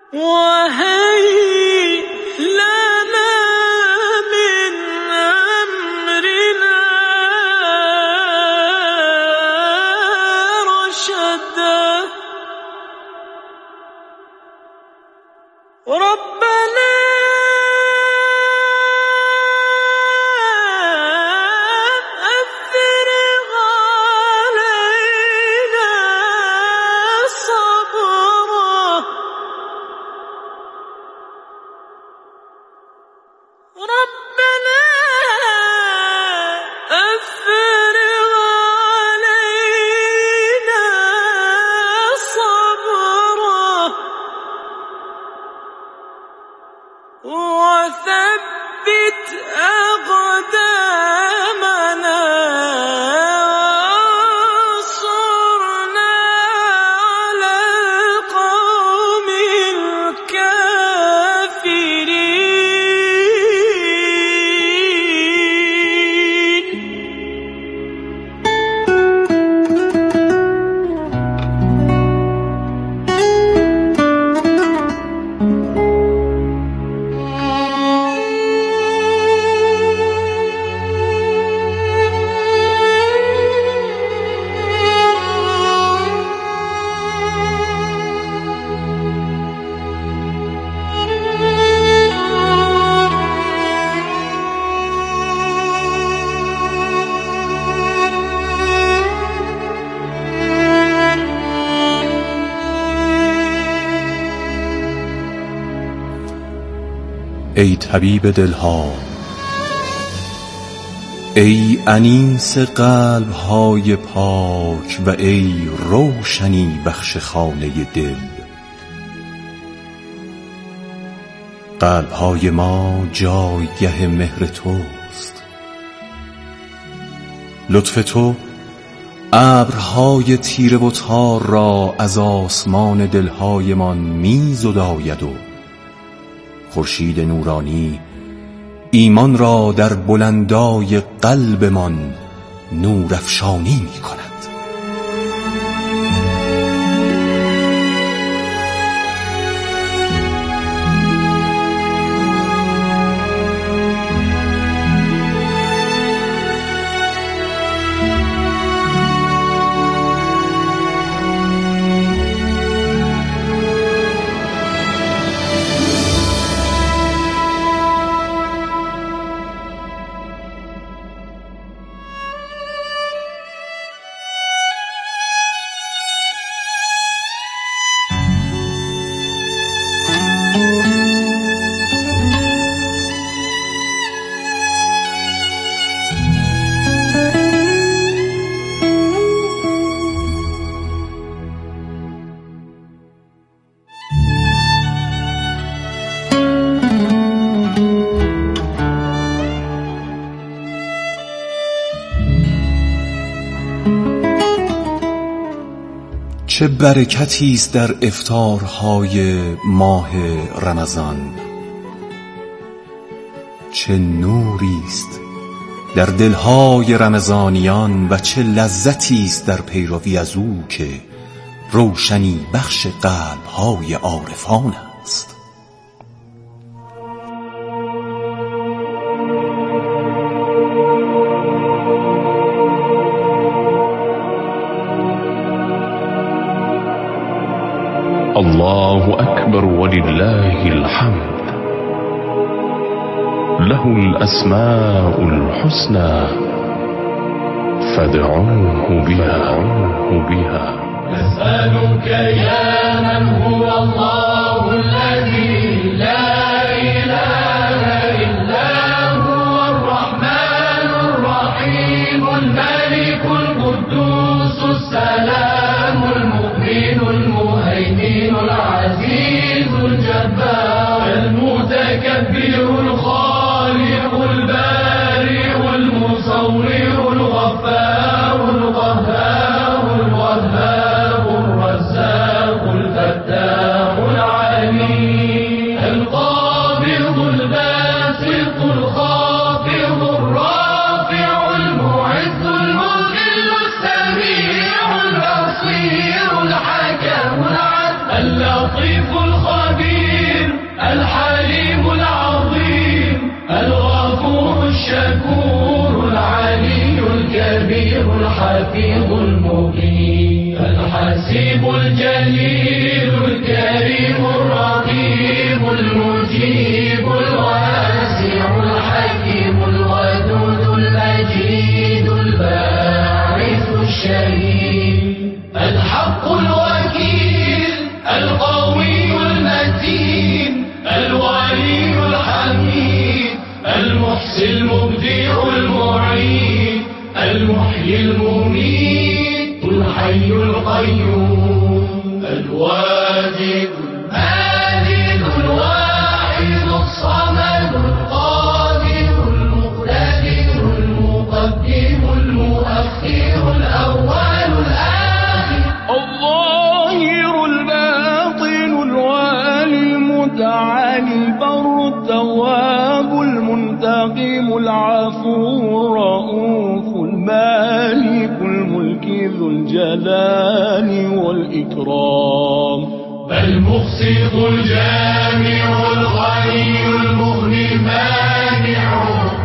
وهيئ لنا من أمرنا رشدا ربنا أفرغ علينا صبرا ربنا أفرغ علينا صبرا وثبت أقدامنا وانصرنا على القوم ای طبیب دلها، ای انیس قلب‌های پاک و ای روشنی بخش خانه دل. قلب‌های ما جایگه مهر توست، لطف تو ابرهای تیره و تار را از آسمان دلهایمان می زداید و خورشید نورانی ایمان را در بلندای قلبمان نورافشانی می کند. چه برکتی است در افطارهای ماه رمضان، چه نوری است در دلهای رمضانیان و چه لذتی است در پیروی از او که روشنی بخش قلبهای عارفان است. الله أكبر ولله الحمد، له الأسماء الحسنى فادعوه بها. نسألك يا من هو الله الذي لا إله إلا هو الرحمن الرحيم الملك القدوس السلام المؤمن المهيمن العزيز الجبار المتكبر الخالق البارئ المصور الغفار القهار الوهاب الرزاق الفتاح العليم القابض الباسط الخافض الرافع المعز المذل السميع البصير الحكم العدل اللطيف الخبير الحليم العظيم الغفور الشكور العلي الكبير الحفيظ المقيم الحسيب الجليل الكريم الرقيب المجيب الواسع الحكيم الودود المجيد الباعث الشهيد الحق الوكيل القوي المتين الولي الحميد المحصي المبدع المعيد المحيي المميت الحي القيوم الواجد الماجد الواحد الصمد القادر المقتدر المقدم المؤخر الأول الآخر الظاهر الباطن الوالي المتعالي البر التواب المنتقم العفو الرؤوف المالك الملك ذو الجلال والإكرام المقسط الجامع الغني المغني المانع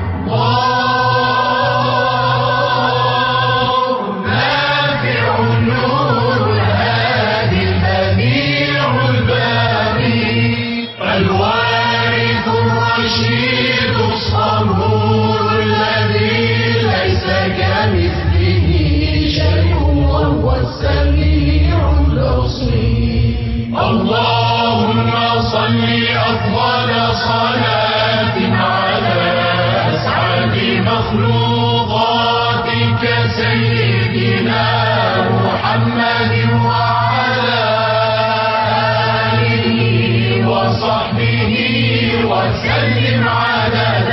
نافع النور الهادي البديع الباري الوارث الرشيد الصبور الذي ليس كمثله شيء وهو السميع البصير اللهم صل أفضل صلاة على أسعد مخلوقاتك سيدنا محمد وعلى آله وصحبه وسلم عدد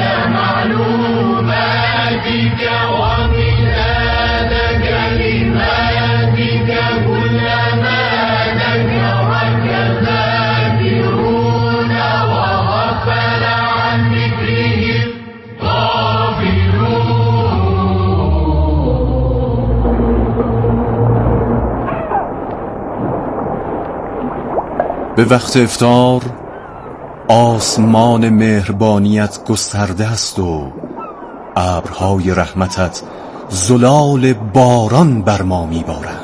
معلوماتك ومداد كلماتك كلما ذكرك الذاكرون وغفل عن ذكرهم غافلون. به وقت افطار آسمان مهربانیت گسترده است و ابرهای رحمتت زلال باران بر ما میبارند.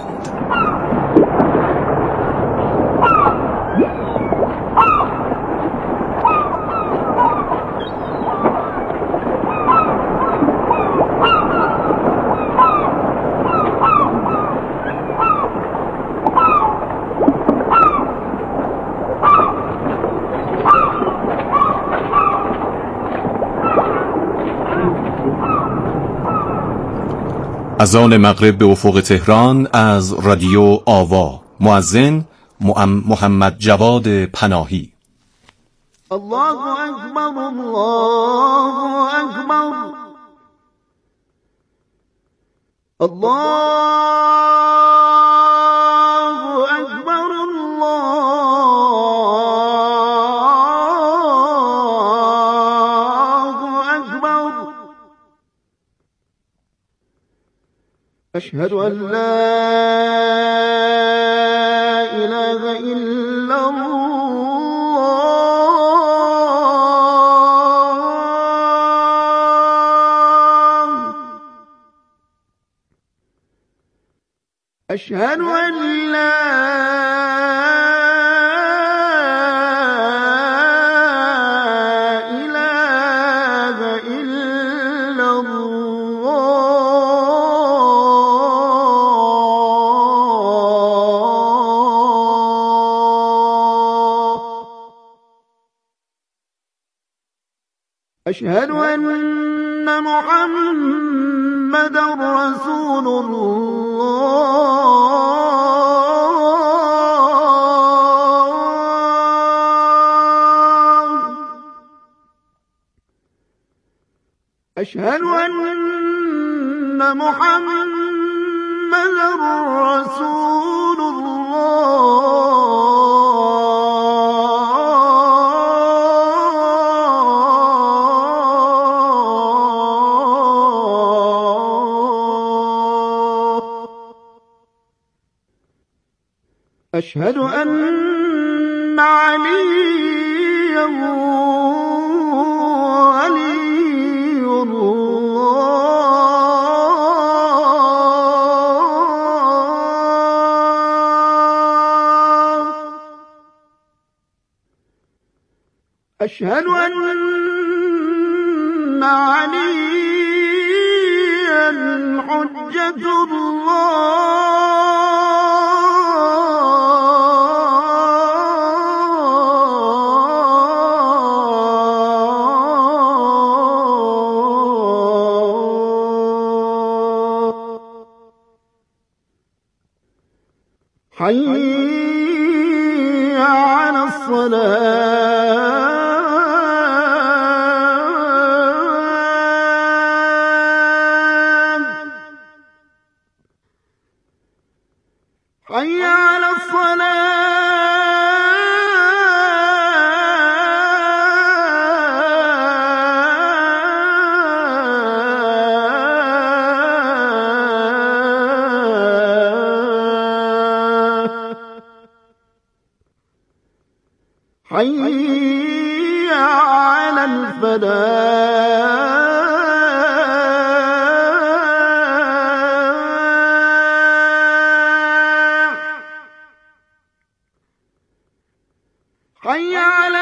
اذان مغرب به افق تهران از رادیو آوا. مؤذن محمد جواد پناهی. الله أكبر الله أكبر الله أكبر الله أكبر أشهد أن لا إله إلا الله أشهد أن لا إله إلا الله أشهد أن محمدا رسول الله أشهد أن محمدا رسول الله أشهد أن عليا ولي الله. أشهد أن عليا حجة الله. حي على الصلاة. حي على الصلاة. حي على الفلاح. حي على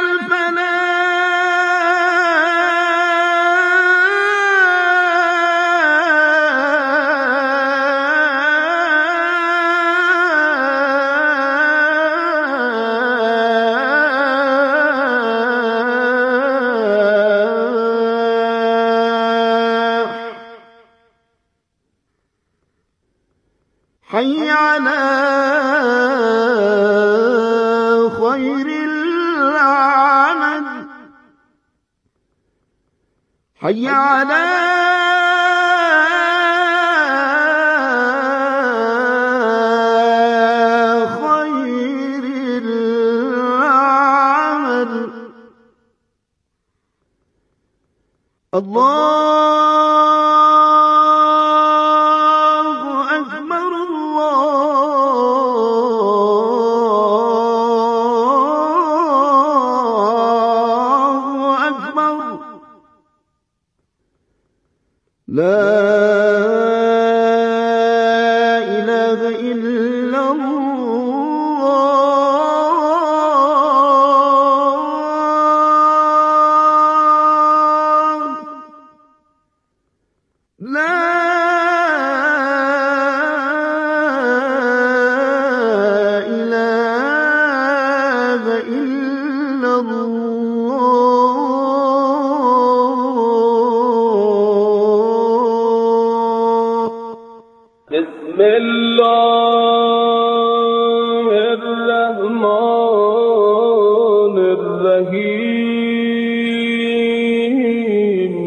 الفلاح. حي على خير العمل. حي على خير العمل. الله أكبر الله أكبر. لا إله إلا الله. لا إله إلا الله. بسم الله الرحمن الرحيم.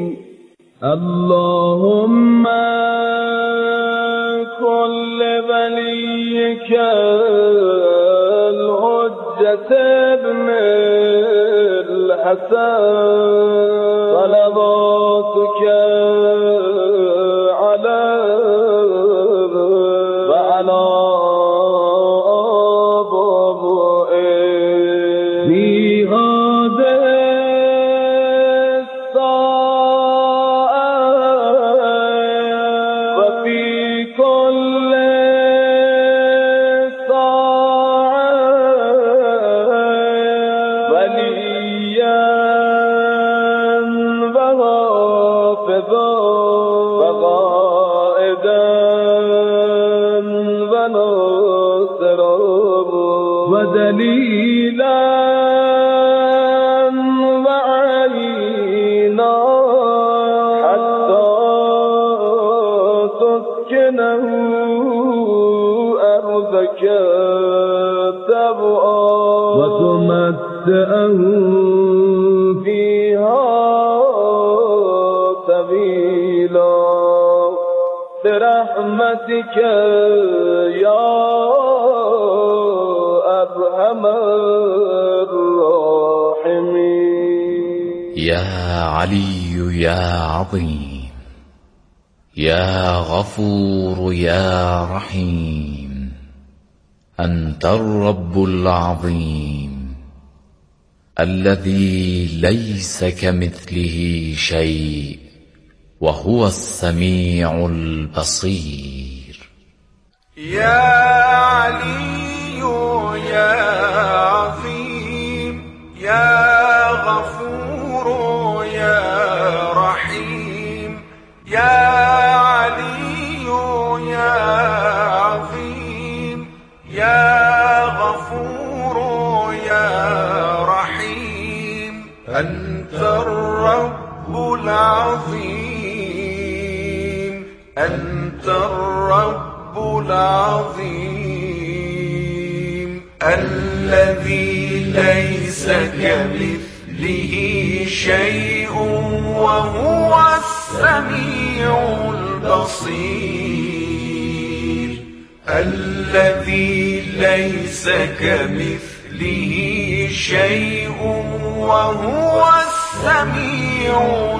اللهم كن لوليك الحجة ابن الحسن صلواتك عليه وعلى آبائه في هذه الساعة وفي كل ساعة وليا وحافظا وقائدا وناصرا ودليلا وعينا حتى تسكنه أرضك تبعا وتمتعه فيها طويلا برحمتك يا أرحم الراحمين. يا علي يا عظيم يا غفور يا رحيم، أنت الرب العظيم الذي ليس كمثله شيء وهو السميع البصير. يا علي يا عظيم يا غفور يا رحيم يا علي يا عظيم يا غفور يا رحيم أنت الرب العظيم أنت الرب العظيم الذي ليس كمثله شيء وهو السميع البصير الذي ليس كمثله شيء وهو السميع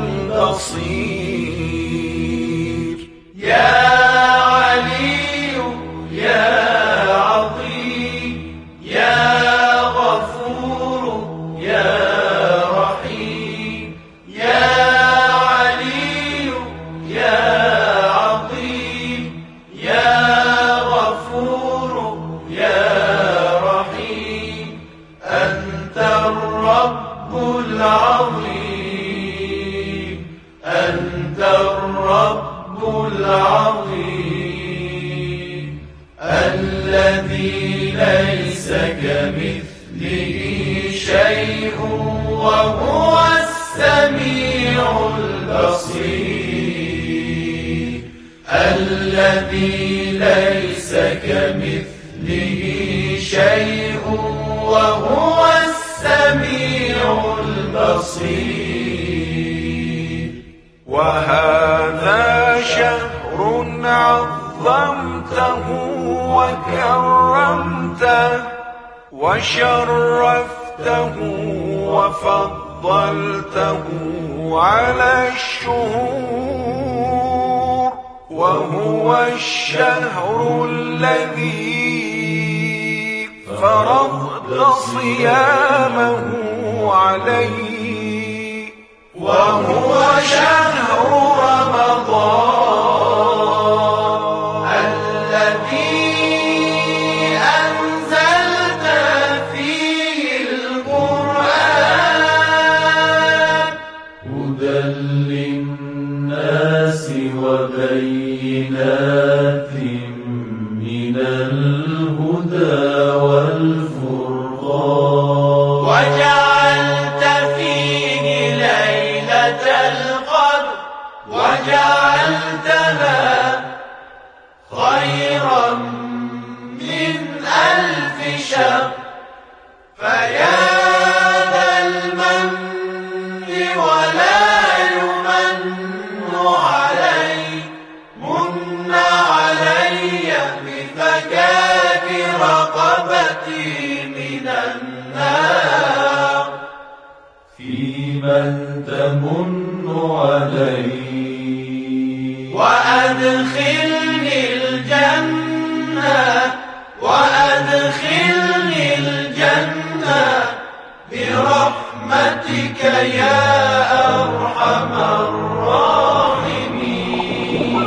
البصير. يا علي يا عظيم يا غفور يا رحيم يا علي يا عظيم يا غفور يا رحيم أنت الرب العظيم أنت الرب العظيم الذي ليس كمثله شيء وهو السميع البصير الذي ليس كمثله شيء وهو السميع البصير. وهذا شهر عظمته وكرمته وشرفته وفضلته على الشهور وهو الشهر الذي فرضت صيامه عليه وهو شهر رمضان الذي أنزلت فيه القرآن هدى للناس وبينات من الهدى والفرقان وجعلت فيه ليلة القدر وجعلتها خيرا من 1000 شهر فيا ذا المن ولا يمن علي من علي بفكاك رقبتي من النار فيمن تمن علي وأدخلني الجنة وأدخلني الجنة برحمتك يا أرحم الراحمين.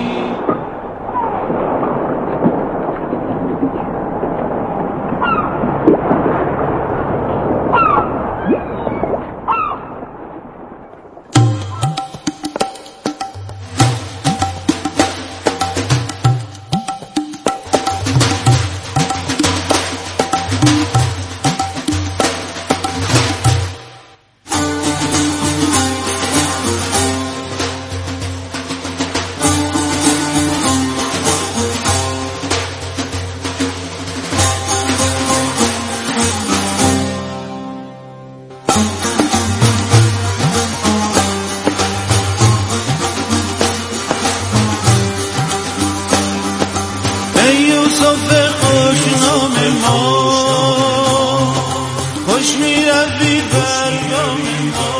خوش می‌روی برگام ما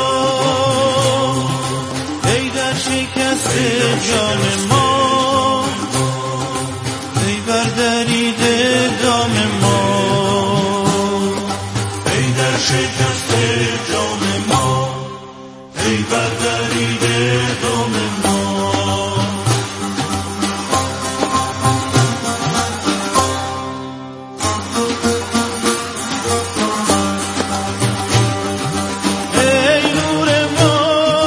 ای در شکست جام ما ای بردریده دام ما ای در شکست بردریده دم ما. ای نور ما،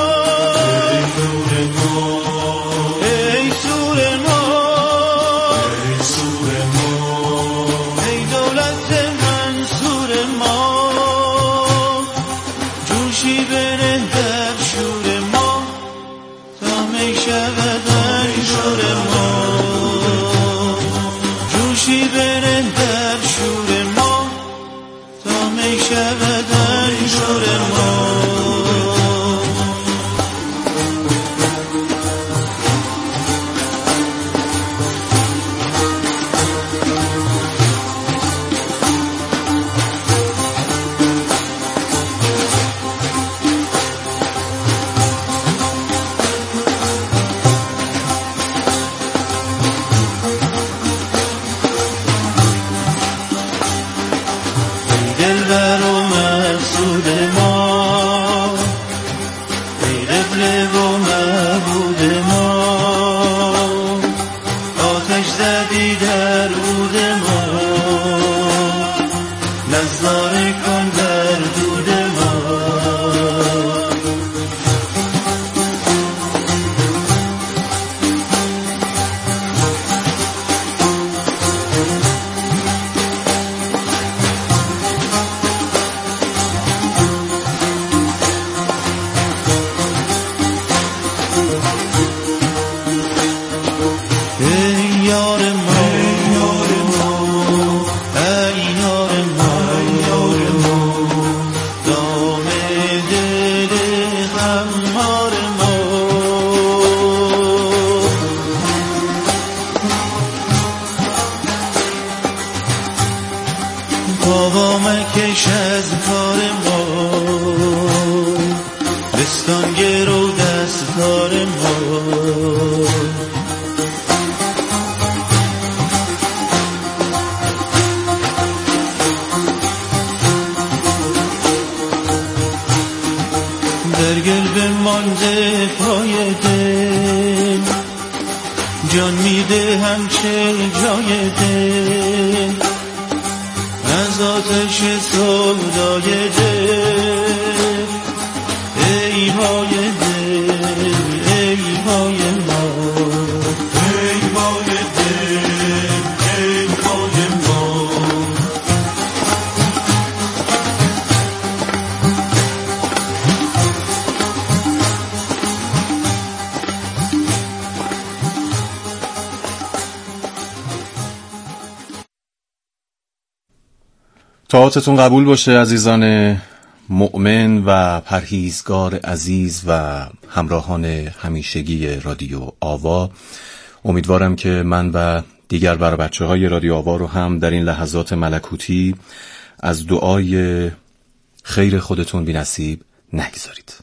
ای سور ما، ای دولت منصور ما، جوشی بره در شور ما تا می شود انشور ما، جوشی بره در شور ما تا می شود انشور ما. دلبر و مقصود ما، ای قبله و معبود ما، آتش زدی در عود ما، نظاره کن در دود ما. ای یار ما، ای یار ما، دام دل خمار ما. بابا مکش از کار ما، بستان گرو دستار ما. در گل بمانده پای دل، جان میده همچه جای دل، از آتش سودای دل. ای پای دل، ای پای ما، ای پای دل، ای پای ما. طاعتتون قبول باشه عزیزان مؤمن و پرهیزگار عزیز و همراهان همیشگی رادیو آوا. امیدوارم که من و دیگر برای بچه‌های رادیو آوا رو هم در این لحظات ملکوتی از دعای خیر خودتون بی نصیب نگذارید.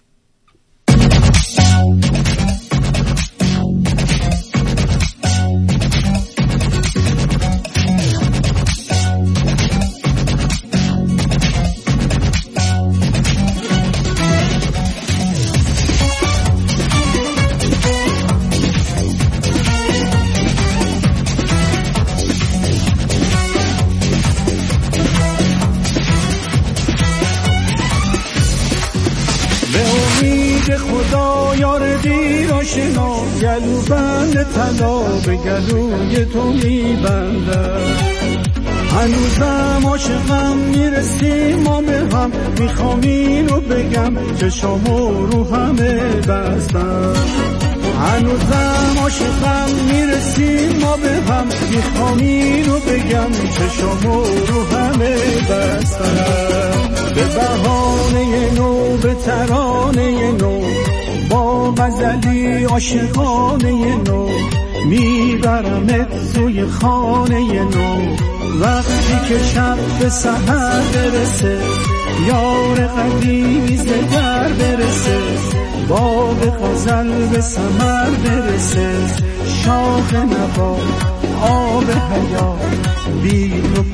خدا یار دیر آشنا، گلو بند طلا به گلوی تو میبنده. هنوزم عاشقم میرسیم ما به هم، میخوام اینو بگم چشامو رو همه بستم. هنوزم عاشقم میرسیم ما به هم، میخوام اینو بگم چشامو رو همه بستم. به بهانه نو، به ترانه نو، با غزلی عاشقانه نو، میبرمت سوی خانه نو. وقتی که شب به سحر برسه، یار قدیمی زگر برسه، باغ غزل به ثمر برسه، شاخ نوا آب حیات، بی تو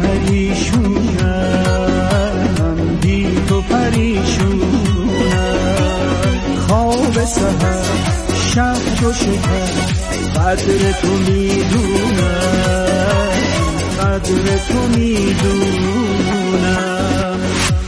پریشونم، بی تو پریشونم. و شکر قدر تو میدونم، قدر تو میدونم.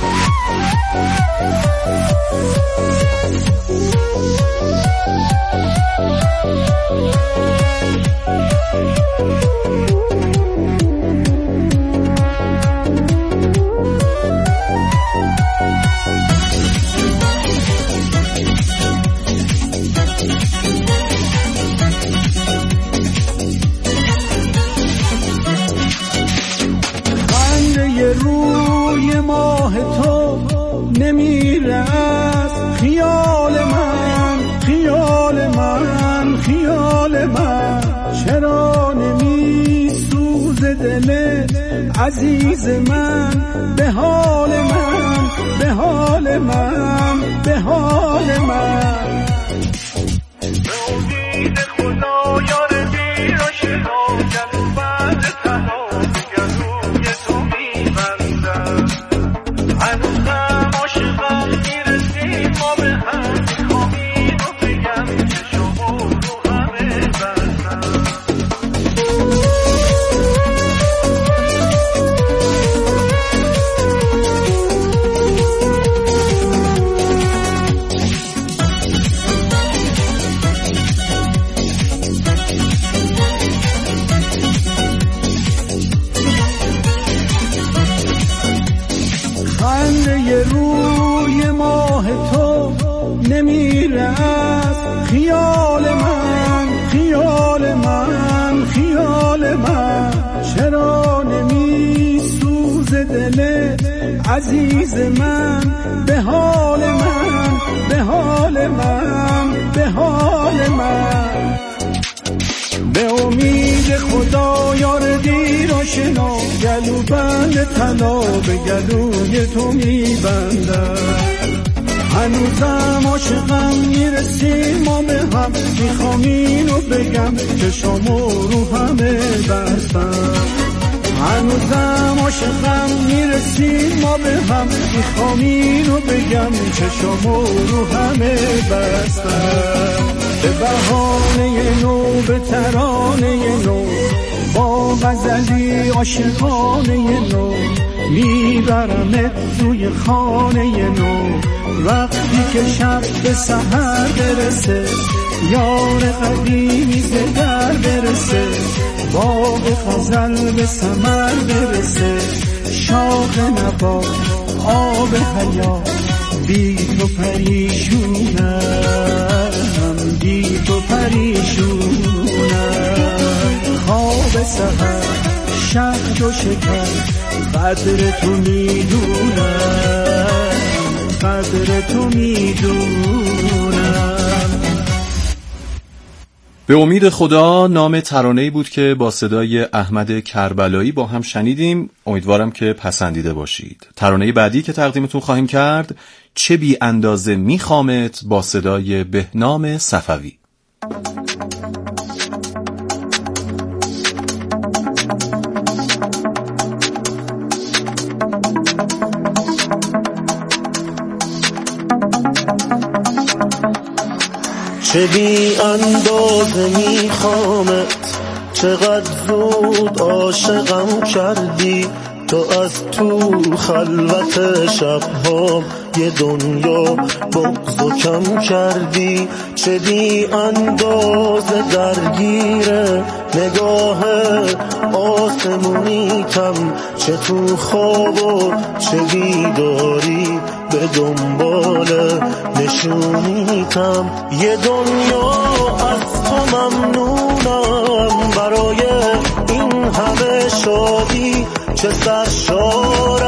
روی ماه تو نمیره از خیال من، خیال من، خیال من. چرا نمیسوزه دل عزیز من به حال من، به حال من، به حال من. به امید خدا یار دیر و شنا گلو بند تنها گلوی تو میبندم. هنوزم عاشقم میرسیم ما به هم، میخوام اینو بگم که شما رو همه بستم. خنده روی ماه تو نمیره از خیال من، خیال من، خیال من. چرا نمیسوزه دل عزیز من به حال من، به حال من، به حال من. به امید خدا یار دیر و شنا گلو بند طلا به گلوی تو میبندم. هنوزم عاشقم میرسیم ما به هم، میخوام اینو بگم که شما رو همه بستم. هنوزم عاشقم میرسیم ما به هم، میخوام اینو بگم که شما رو همه بستم. به بهانه نو، به ترانه نو، با غزلی عاشقانه نو میبرمت توی خانه نو. وقتی که شب به سحر برسه یار قدیمی زگر برسه، باغ غزل به ثمر برسه، شاخ نبات آب حیات بی تو پریشونم، بی تو پریشونم. خواب سحر شهد و شکر قدر تو میدونم، قدر تو میدونم. به امید خدا نام ترانه‌ای بود که با صدای احمد کربلایی با هم شنیدیم. امیدوارم که پسندیده باشید. ترانه بعدی که تقدیمتون خواهیم کرد چه بی اندازه میخوامت با صدای بهنام صفوی. چه بی اندازه میخوامت، چقدر زود عاشقم کردی تو. از تو خلوت شبها یه دنیا بغض و کم کردی. چه بی اندازه درگیره نگاه آسمونیتم، چه تو خواب و چه بیداری به دنبال نشونیتم. یه دنیا از تو ممنونم برای این همه شادی، چه سرشار